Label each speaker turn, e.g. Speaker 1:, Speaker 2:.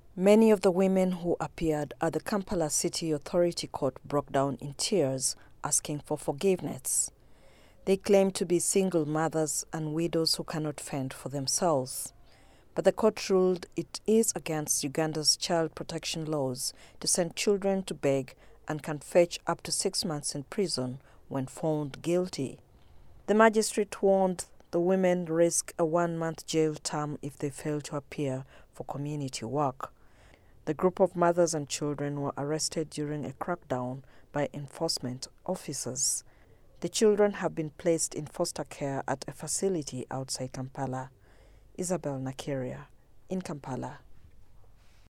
Speaker 1: Many of the women who appeared at the Kampala City Authority Court broke down in tears, asking for forgiveness. They claimed to be single mothers and widows who cannot fend for themselves. But the court ruled it is against Uganda's child protection laws to send children to beg and can fetch up to 6 months in prison when found guilty. The magistrate warned the women risk a 1-month jail term if they fail to appear for community work. The group of mothers and children were arrested during a crackdown by enforcement officers. The children have been placed in foster care at a facility outside Kampala. Isabel Nakeria in Kampala.